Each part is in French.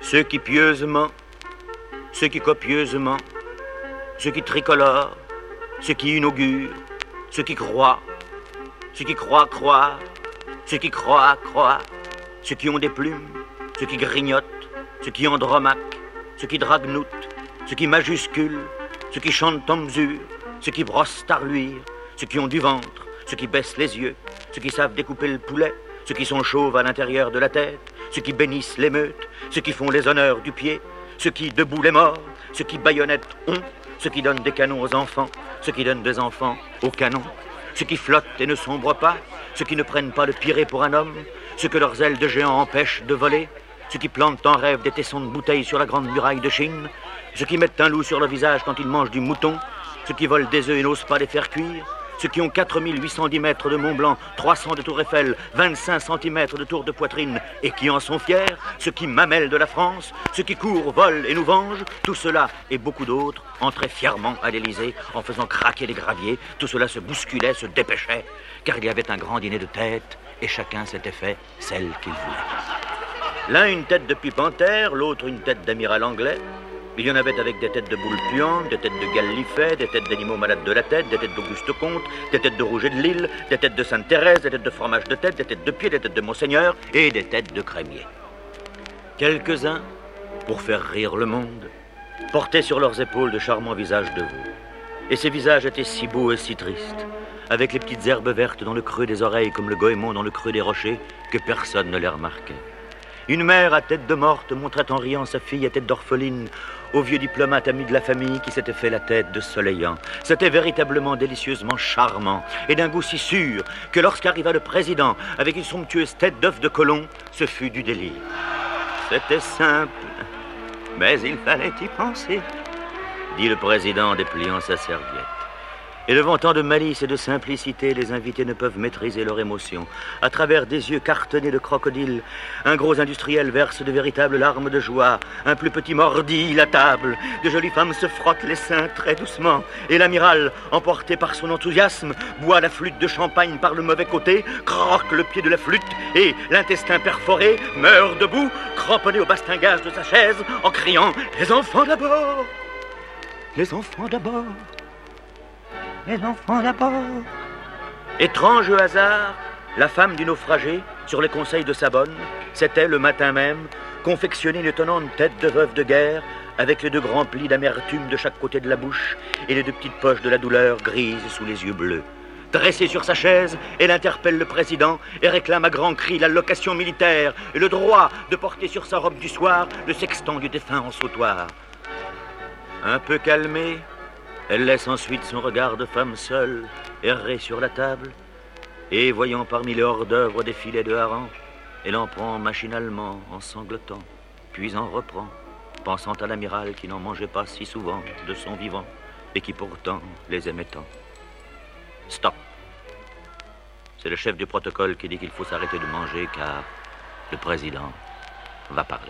Ceux qui pieusement, ceux qui copieusement, ceux qui tricolorent, ceux qui inaugurent, ceux qui croient croire, ceux qui croient croire, ceux qui ont des plumes, ceux qui grignotent, ceux qui andromaquent, ceux qui dragnoutent, ceux qui majusculent, ceux qui chantent en mesure, ceux qui brossent à reluire, ceux qui ont du ventre, ceux qui baissent les yeux, ceux qui savent découper le poulet, ceux qui sont chauves à l'intérieur de la tête, ceux qui bénissent l'émeute, ceux qui font les honneurs du pied, ceux qui debout les morts, ceux qui baïonnettent ont, ceux qui donnent des canons aux enfants, ceux qui donnent des enfants aux canons, ceux qui flottent et ne sombrent pas, ceux qui ne prennent pas le piré pour un homme, ceux que leurs ailes de géant empêchent de voler, ceux qui plantent en rêve des tessons de bouteilles sur la grande muraille de Chine, ceux qui mettent un loup sur le visage quand ils mangent du mouton, ceux qui volent des œufs et n'osent pas les faire cuire, ceux qui ont 4810 mètres de Mont Blanc, 300 de Tour Eiffel, 25 cm de tour de poitrine et qui en sont fiers, ceux qui mamellent de la France, ceux qui courent, volent et nous vengent, tout cela et beaucoup d'autres entraient fièrement à l'Élysée en faisant craquer les graviers, tout cela se bousculait, se dépêchait, car il y avait un grand dîner de têtes et chacun s'était fait celle qu'il voulait. L'un une tête de pipe en terre, l'autre une tête d'amiral anglais. Il y en avait avec des têtes de boules puantes, des têtes de Gallifet, des têtes d'animaux malades de la tête, des têtes d'Auguste Comte, des têtes de Rouget de Lille, des têtes de Sainte-Thérèse, des têtes de fromage de tête, des têtes de pied, des têtes de Monseigneur et des têtes de crémier. Quelques-uns, pour faire rire le monde, portaient sur leurs épaules de charmants visages de veau. Et ces visages étaient si beaux et si tristes, avec les petites herbes vertes dans le creux des oreilles comme le goémon dans le creux des rochers, que personne ne les remarquait. Une mère à tête de morte montrait en riant sa fille à tête d'orpheline au vieux diplomate ami de la famille qui s'était fait la tête de soleillant. C'était véritablement délicieusement charmant et d'un goût si sûr que lorsqu'arriva le président avec une somptueuse tête d'œuf de Colomb, ce fut du délire. C'était simple, mais il fallait y penser, dit le président en dépliant sa serviette. Et devant tant de malice et de simplicité, les invités ne peuvent maîtriser leur émotion. À travers des yeux cartonnés de crocodile, un gros industriel verse de véritables larmes de joie. Un plus petit mordit la table. De jolies femmes se frottent les seins très doucement. Et l'amiral, emporté par son enthousiasme, boit la flûte de champagne par le mauvais côté, croque le pied de la flûte et, l'intestin perforé, meurt debout, cramponné au bastingage de sa chaise, en criant « Les enfants d'abord ! Les enfants d'abord !» Les enfants d'abord. Étrange hasard, la femme du naufragé, sur les conseils de sa bonne, s'était, le matin même, confectionné une étonnante tête de veuve de guerre, avec les deux grands plis d'amertume de chaque côté de la bouche et les deux petites poches de la douleur grises sous les yeux bleus. Dressée sur sa chaise, elle interpelle le président et réclame à grands cris la location militaire et le droit de porter sur sa robe du soir le sextant du défunt en sautoir. Un peu calmée, elle laisse ensuite son regard de femme seule errer sur la table et, voyant parmi les hors-d'œuvre des filets de hareng, elle en prend machinalement en sanglotant, puis en reprend, pensant à l'amiral qui n'en mangeait pas si souvent de son vivant et qui pourtant les aimait tant. Stop. C'est le chef du protocole qui dit qu'il faut s'arrêter de manger car le président va parler.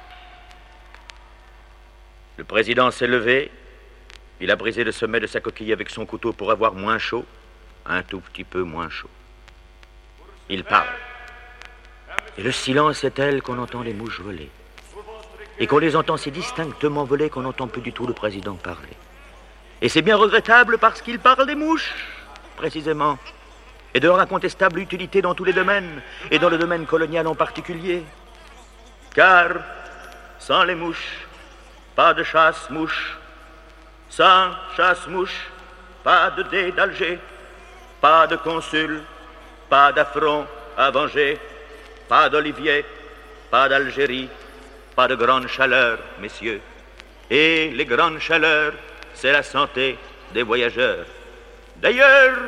Le président s'est levé. Il a brisé le sommet de sa coquille avec son couteau pour avoir moins chaud, un tout petit peu moins chaud. Il parle. Et le silence est tel qu'on entend les mouches voler. Et qu'on les entend si distinctement voler qu'on n'entend plus du tout le président parler. Et c'est bien regrettable parce qu'il parle des mouches, précisément, et de leur incontestable utilité dans tous les domaines, et dans le domaine colonial en particulier. Car, sans les mouches, pas de chasse-mouche. Sans chasse-mouche, pas de dé d'Alger, pas de consul, pas d'affront à venger, pas d'Olivier, pas d'Algérie, pas de grande chaleur, messieurs. Et les grandes chaleurs, c'est la santé des voyageurs. D'ailleurs,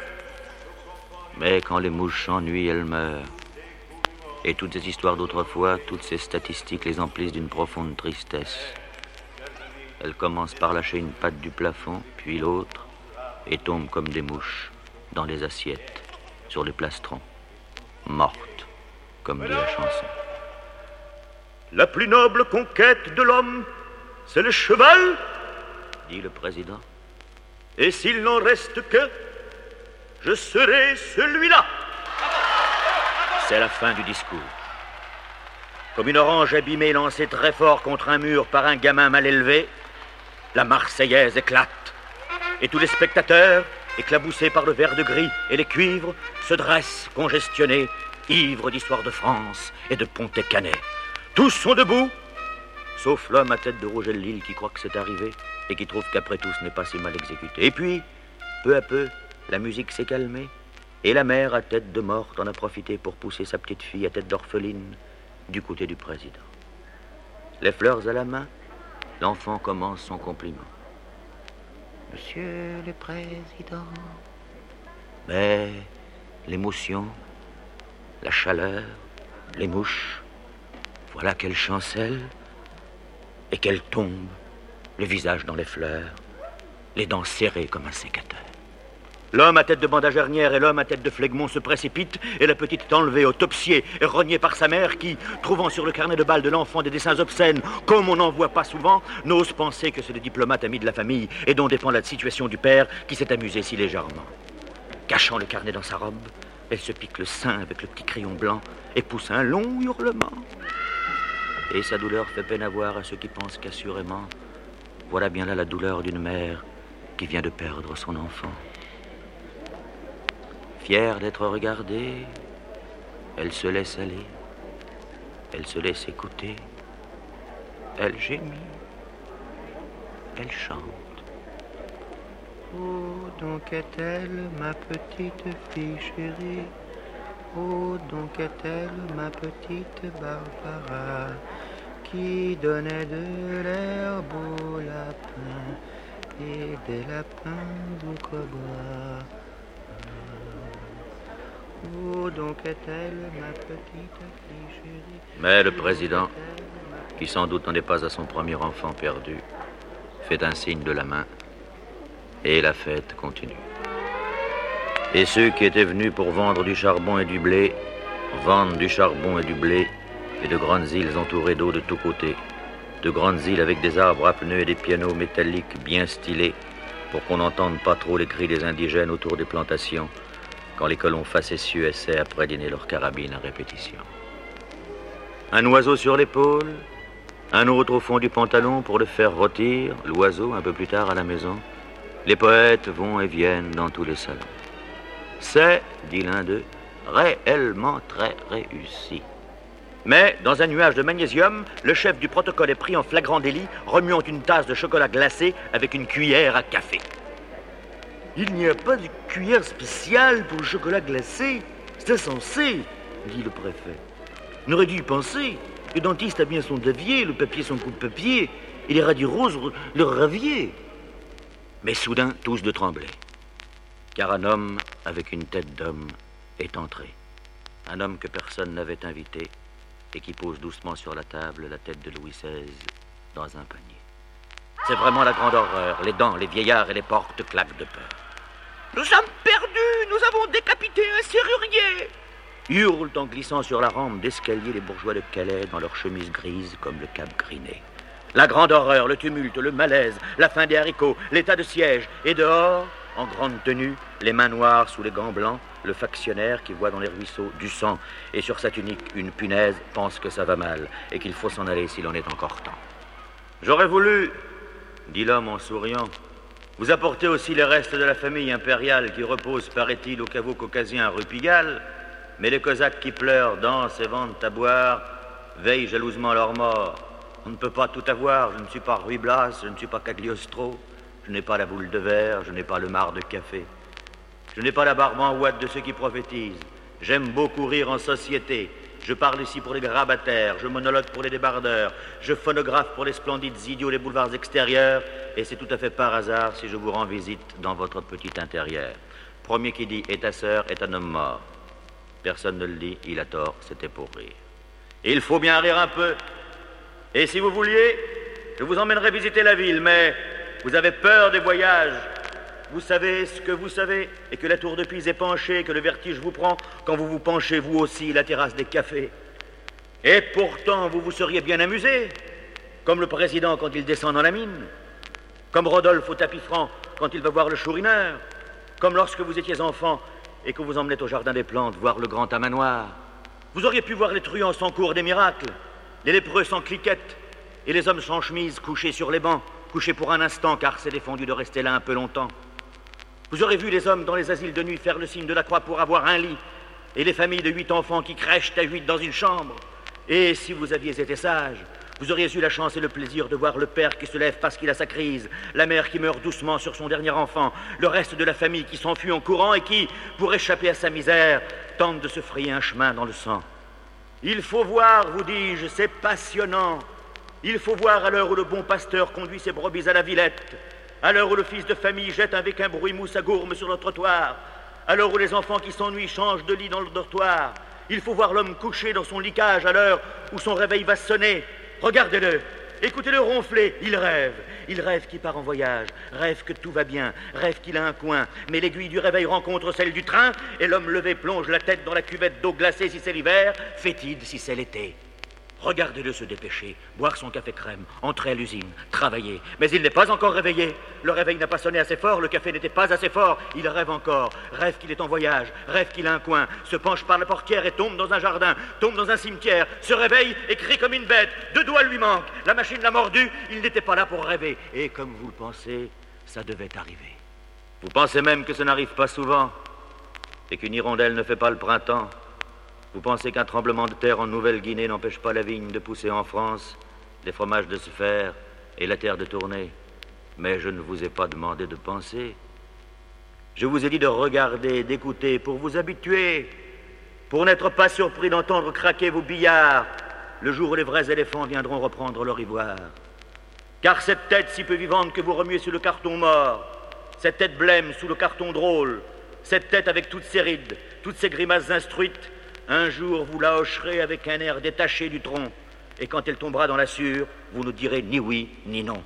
mais quand les mouches s'ennuient, elles meurent. Et toutes ces histoires d'autrefois, toutes ces statistiques les emplissent d'une profonde tristesse. Elles commencent par lâcher une patte du plafond, puis l'autre, et tombent comme des mouches dans les assiettes, sur les plastrons, mortes, comme dit la chanson. La plus noble conquête de l'homme, c'est le cheval, dit le président. Et s'il n'en reste que, je serai celui-là. C'est la fin du discours. Comme une orange abîmée lancée très fort contre un mur par un gamin mal élevé, la Marseillaise éclate. Et tous les spectateurs, éclaboussés par le vert de gris et les cuivres, se dressent congestionnés, ivres d'histoire de France et de Pontet-Canet. Tous sont debout, sauf l'homme à tête de rouge et de Lille qui croit que c'est arrivé et qui trouve qu'après tout ce n'est pas si mal exécuté. Et puis, peu à peu, la musique s'est calmée et la mère à tête de morte en a profité pour pousser sa petite fille à tête d'orpheline du côté du président. Les fleurs à la main, l'enfant commence son compliment. Monsieur le Président. Mais l'émotion, la chaleur, les mouches, voilà qu'elle chancelle et qu'elle tombe, le visage dans les fleurs, les dents serrées comme un sécateur. L'homme à tête de bandage hernière et l'homme à tête de flegmon se précipitent et la petite est enlevée, autopsiée et rognée par sa mère qui, trouvant sur le carnet de bal de l'enfant des dessins obscènes, comme on n'en voit pas souvent, n'ose penser que c'est le diplomate ami de la famille et dont dépend la situation du père qui s'est amusé si légèrement. Cachant le carnet dans sa robe, elle se pique le sein avec le petit crayon blanc et pousse un long hurlement. Et sa douleur fait peine à voir à ceux qui pensent qu'assurément, voilà bien là la douleur d'une mère qui vient de perdre son enfant. Fière d'être regardée, elle se laisse aller, elle se laisse écouter, elle gémit, elle chante. Oh, donc est-elle ma petite fille chérie? Oh, donc est-elle ma petite Barbara qui donnait de l'herbe aux lapins et des lapins au cobra? Oh, donc est-elle ma petite fille chérie? Mais le président, qui sans doute n'en est pas à son premier enfant perdu, fait un signe de la main et la fête continue. Et ceux qui étaient venus pour vendre du charbon et du blé vendent du charbon et du blé et de grandes îles entourées d'eau de tous côtés, de grandes îles avec des arbres à pneus et des pianos métalliques bien stylés pour qu'on n'entende pas trop les cris des indigènes autour des plantations quand les colons facétieux essaient après dîner leur carabine à répétition. Un oiseau sur l'épaule, un autre au fond du pantalon pour le faire rôtir, l'oiseau un peu plus tard à la maison. Les poètes vont et viennent dans tous les salons. C'est, dit l'un d'eux, réellement très réussi. Mais, dans un nuage de magnésium, le chef du protocole est pris en flagrant délit, remuant une tasse de chocolat glacé avec une cuillère à café. Il n'y a pas de cuillère spéciale pour le chocolat glacé. C'est insensé, dit le préfet. On aurait dû y penser. Le dentiste a bien son davier, le papier son coupe-papier, et les radis roses leur ravier. Mais soudain, tous deux tremblaient. Car un homme avec une tête d'homme est entré. Un homme que personne n'avait invité et qui pose doucement sur la table la tête de Louis XVI dans un panier. C'est vraiment la grande horreur. Les dents, les vieillards et les portes claquent de peur. Nous sommes perdus, nous avons décapité un serrurier, hurlent en glissant sur la rampe d'escalier les bourgeois de Calais dans leurs chemises grises comme le cap griné. La grande horreur, le tumulte, le malaise, la faim des haricots, l'état de siège. Et dehors, en grande tenue, les mains noires sous les gants blancs, le factionnaire qui voit dans les ruisseaux du sang et sur sa tunique une punaise pense que ça va mal et qu'il faut s'en aller s'il en est encore temps. J'aurais voulu, dit l'homme en souriant, vous apporter aussi les restes de la famille impériale qui repose, paraît-il, au caveau caucasien rue Pigalle, mais les Cosaques qui pleurent, dansent et vendent à boire, veillent jalousement leur mort. On ne peut pas tout avoir, je ne suis pas Ruy Blas, je ne suis pas Cagliostro, je n'ai pas la boule de verre, je n'ai pas le marc de café. Je n'ai pas la barbe en ouate de ceux qui prophétisent. J'aime beaucoup rire en société. Je parle ici pour les grabataires, je monologue pour les débardeurs, je phonographe pour les splendides idiots des boulevards extérieurs, et c'est tout à fait par hasard si je vous rends visite dans votre petit intérieur. Premier qui dit « et ta sœur est un homme mort ». Personne ne le dit, il a tort, c'était pour rire. Il faut bien rire un peu. Et si vous vouliez, je vous emmènerai visiter la ville, mais vous avez peur des voyages. Vous savez ce que vous savez, et que la tour de Pise est penchée, que le vertige vous prend quand vous vous penchez vous aussi la terrasse des cafés. Et pourtant, vous vous seriez bien amusé, comme le président quand il descend dans la mine, comme Rodolphe au tapis franc quand il va voir le chourineur, comme lorsque vous étiez enfant et que vous emmenez au jardin des plantes voir le grand tamanoir. Vous auriez pu voir les truands sans cours des miracles, les lépreux sans cliquettes et les hommes sans chemise couchés sur les bancs, couchés pour un instant car c'est défendu de rester là un peu longtemps. Vous aurez vu les hommes dans les asiles de nuit faire le signe de la croix pour avoir un lit et les familles de 8 enfants qui crèchent à 8 dans une chambre. Et si vous aviez été sage, vous auriez eu la chance et le plaisir de voir le père qui se lève parce qu'il a sa crise, la mère qui meurt doucement sur son dernier enfant, le reste de la famille qui s'enfuit en courant et qui, pour échapper à sa misère, tente de se frayer un chemin dans le sang. Il faut voir, vous dis-je, c'est passionnant. Il faut voir à l'heure où le bon pasteur conduit ses brebis à la Villette, à l'heure où le fils de famille jette avec un bruit-mousse à gourme sur le trottoir, à l'heure où les enfants qui s'ennuient changent de lit dans le dortoir. Il faut voir l'homme couché dans son lit-cage à l'heure où son réveil va sonner. Regardez-le, écoutez-le ronfler, il rêve qu'il part en voyage, rêve que tout va bien, rêve qu'il a un coin, mais l'aiguille du réveil rencontre celle du train, et l'homme levé plonge la tête dans la cuvette d'eau glacée si c'est l'hiver, fétide si c'est l'été. Regardez-le se dépêcher, boire son café crème, entrer à l'usine, travailler. Mais il n'est pas encore réveillé. Le réveil n'a pas sonné assez fort, le café n'était pas assez fort. Il rêve encore, rêve qu'il est en voyage, rêve qu'il a un coin, se penche par la portière et tombe dans un jardin, tombe dans un cimetière, se réveille et crie comme une bête. 2 doigts lui manquent, la machine l'a mordu, il n'était pas là pour rêver. Et comme vous le pensez, ça devait arriver. Vous pensez même que ça n'arrive pas souvent et qu'une hirondelle ne fait pas le printemps. Vous pensez qu'un tremblement de terre en Nouvelle-Guinée n'empêche pas la vigne de pousser en France, les fromages de se faire et la terre de tourner. Mais je ne vous ai pas demandé de penser. Je vous ai dit de regarder, d'écouter, pour vous habituer, pour n'être pas surpris d'entendre craquer vos billards le jour où les vrais éléphants viendront reprendre leur ivoire. Car cette tête si peu vivante que vous remuez sur le carton mort, cette tête blême sous le carton drôle, cette tête avec toutes ses rides, toutes ses grimaces instruites, un jour, vous la hocherez avec un air détaché du tronc, et quand elle tombera dans la sûre, vous ne direz ni oui ni non.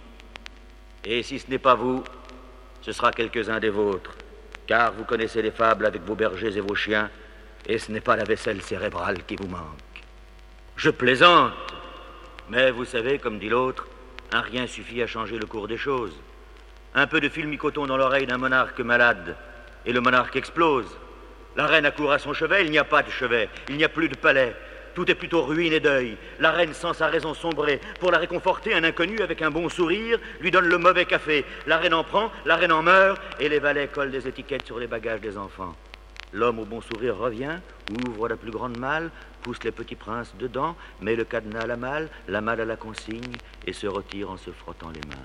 Et si ce n'est pas vous, ce sera quelques-uns des vôtres, car vous connaissez les fables avec vos bergers et vos chiens, et ce n'est pas la vaisselle cérébrale qui vous manque. Je plaisante, mais vous savez, comme dit l'autre, un rien suffit à changer le cours des choses. Un peu de filmicoton dans l'oreille d'un monarque malade, et le monarque explose. La reine accourt à son chevet, il n'y a pas de chevet, il n'y a plus de palais. Tout est plutôt ruine et deuil. La reine sent sa raison sombrer. Pour la réconforter, un inconnu, avec un bon sourire, lui donne le mauvais café. La reine en prend, la reine en meurt, et les valets collent des étiquettes sur les bagages des enfants. L'homme au bon sourire revient, ouvre la plus grande malle, pousse les petits princes dedans, met le cadenas à la malle à la consigne, et se retire en se frottant les mains.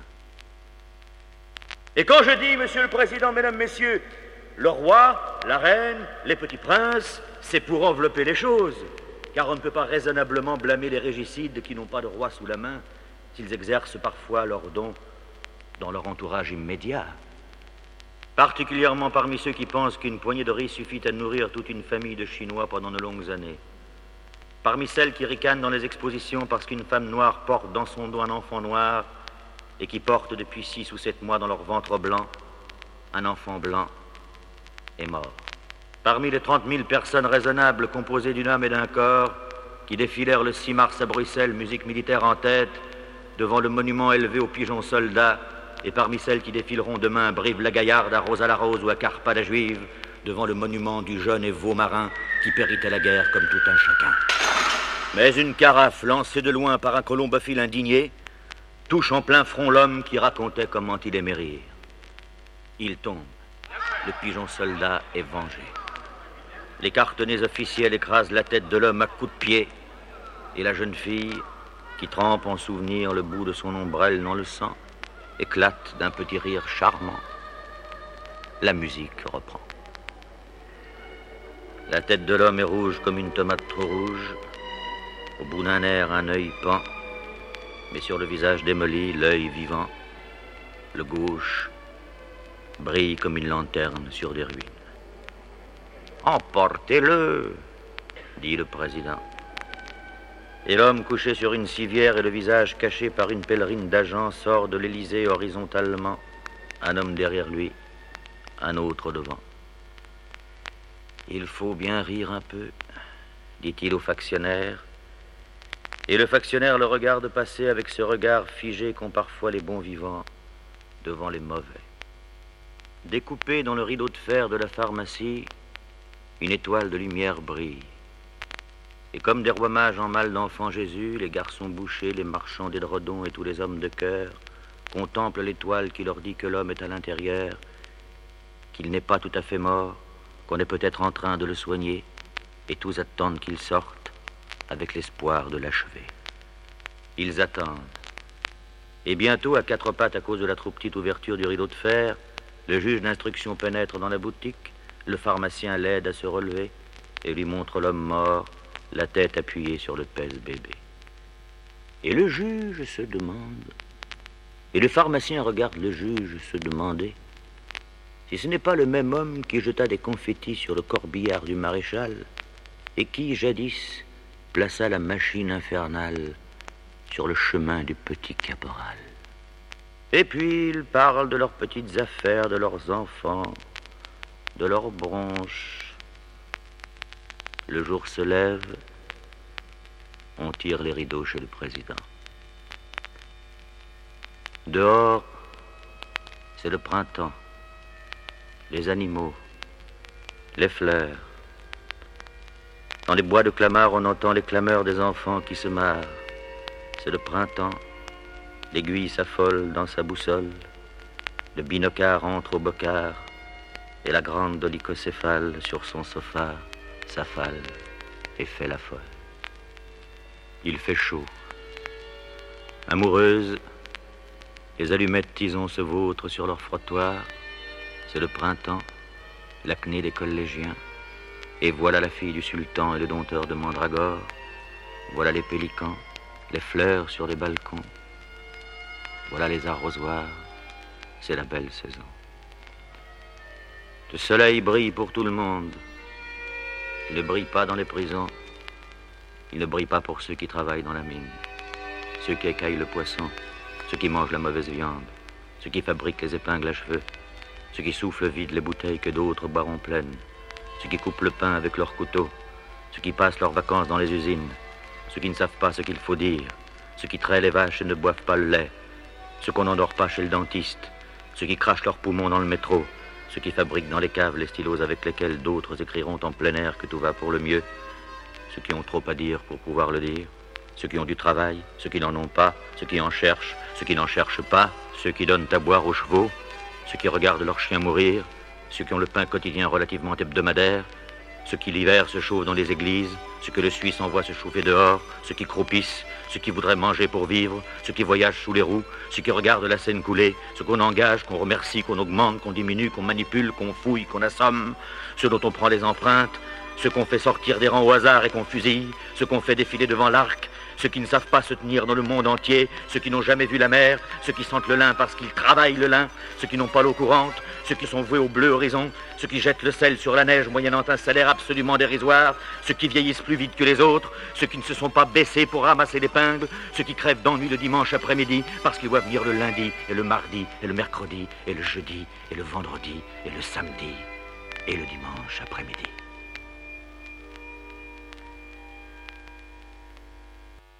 Et quand je dis, Monsieur le Président, Mesdames, Messieurs, le roi, la reine, les petits princes, c'est pour envelopper les choses, car on ne peut pas raisonnablement blâmer les régicides qui n'ont pas de roi sous la main, s'ils exercent parfois leurs dons dans leur entourage immédiat. Particulièrement parmi ceux qui pensent qu'une poignée de riz suffit à nourrir toute une famille de Chinois pendant de longues années. Parmi celles qui ricanent dans les expositions parce qu'une femme noire porte dans son dos un enfant noir et qui porte depuis 6 ou 7 mois dans leur ventre blanc un enfant blanc est mort. Parmi les 30 000 personnes raisonnables composées d'une âme et d'un corps qui défilèrent le 6 mars à Bruxelles, musique militaire en tête, devant le monument élevé aux pigeons soldats, et parmi celles qui défileront demain à Brive-la-Gaillarde, à Rose-à-la-Rose ou à Carpa-la-Juive, devant le monument du jeune et veau marin qui périt à la guerre comme tout un chacun. Mais une carafe lancée de loin par un colombophile indigné touche en plein front l'homme qui racontait comment il aimait rire. Il tombe. Le pigeon soldat est vengé. Les cartonnés officiels écrasent la tête de l'homme à coups de pied, et la jeune fille, qui trempe en souvenir le bout de son ombrelle dans le sang, éclate d'un petit rire charmant. La musique reprend. La tête de l'homme est rouge comme une tomate trop rouge. Au bout d'un air, un œil pend, mais sur le visage démoli, l'œil vivant, le gauche, brille comme une lanterne sur des ruines. « Emportez-le !» dit le président. Et l'homme couché sur une civière et le visage caché par une pèlerine d'agents sort de l'Élysée horizontalement, un homme derrière lui, un autre devant. « Il faut bien rire un peu, » dit-il au factionnaire, et le factionnaire le regarde passer avec ce regard figé qu'ont parfois les bons vivants devant les mauvais. Découpée dans le rideau de fer de la pharmacie, une étoile de lumière brille. Et comme des rois mages en mal d'enfant Jésus, les garçons bouchers, les marchands d'édredons et tous les hommes de cœur contemplent l'étoile qui leur dit que l'homme est à l'intérieur, qu'il n'est pas tout à fait mort, qu'on est peut-être en train de le soigner, et tous attendent qu'il sorte avec l'espoir de l'achever. Ils attendent. Et bientôt, à quatre pattes à cause de la trop petite ouverture du rideau de fer, le juge d'instruction pénètre dans la boutique, le pharmacien l'aide à se relever et lui montre l'homme mort, la tête appuyée sur le pèse-bébé. Et le juge se demande, et le pharmacien regarde le juge se demander si ce n'est pas le même homme qui jeta des confettis sur le corbillard du maréchal et qui, jadis, plaça la machine infernale sur le chemin du petit caporal. Et puis ils parlent de leurs petites affaires, de leurs enfants, de leurs bronches. Le jour se lève, on tire les rideaux chez le président. Dehors, c'est le printemps, les animaux, les fleurs. Dans les bois de Clamart, on entend les clameurs des enfants qui se marrent. C'est le printemps, l'aiguille s'affole dans sa boussole, le binocard entre au bocard, et la grande dolicocéphale sur son sofa s'affale et fait la folle. Il fait chaud. Amoureuses, les allumettes tison se vautrent sur leur frottoir. C'est le printemps, l'acné des collégiens. Et voilà la fille du sultan et le dompteur de Mandragore. Voilà les pélicans, les fleurs sur les balcons. Voilà les arrosoirs, c'est la belle saison. Le soleil brille pour tout le monde. Il ne brille pas dans les prisons. Il ne brille pas pour ceux qui travaillent dans la mine. Ceux qui écaillent le poisson, ceux qui mangent la mauvaise viande, ceux qui fabriquent les épingles à cheveux, ceux qui soufflent vide les bouteilles que d'autres boiront pleines, ceux qui coupent le pain avec leurs couteaux, ceux qui passent leurs vacances dans les usines, ceux qui ne savent pas ce qu'il faut dire, ceux qui traient les vaches et ne boivent pas le lait, ceux qu'on n'endort pas chez le dentiste, ceux qui crachent leurs poumons dans le métro, ceux qui fabriquent dans les caves les stylos avec lesquels d'autres écriront en plein air que tout va pour le mieux, ceux qui ont trop à dire pour pouvoir le dire, ceux qui ont du travail, ceux qui n'en ont pas, ceux qui en cherchent, ceux qui n'en cherchent pas, ceux qui donnent à boire aux chevaux, ceux qui regardent leurs chiens mourir, ceux qui ont le pain quotidien relativement hebdomadaire, ceux qui l'hiver se chauffent dans les églises, ceux que le Suisse envoie se chauffer dehors, ceux qui croupissent, ceux qui voudraient manger pour vivre, ceux qui voyagent sous les roues, ceux qui regardent la Seine couler, ceux qu'on engage, qu'on remercie, qu'on augmente, qu'on diminue, qu'on manipule, qu'on fouille, qu'on assomme, ceux dont on prend les empreintes, ceux qu'on fait sortir des rangs au hasard et qu'on fusille, ceux qu'on fait défiler devant l'arc, ceux qui ne savent pas se tenir dans le monde entier, ceux qui n'ont jamais vu la mer, ceux qui sentent le lin parce qu'ils travaillent le lin, ceux qui n'ont pas l'eau courante, ceux qui sont voués au bleu horizon, ceux qui jettent le sel sur la neige moyennant un salaire absolument dérisoire, ceux qui vieillissent plus vite que les autres, ceux qui ne se sont pas baissés pour ramasser l'épingle, ceux qui crèvent d'ennui le dimanche après-midi parce qu'ils voient venir le lundi et le mardi et le mercredi et le jeudi et le vendredi et le samedi et le dimanche après-midi.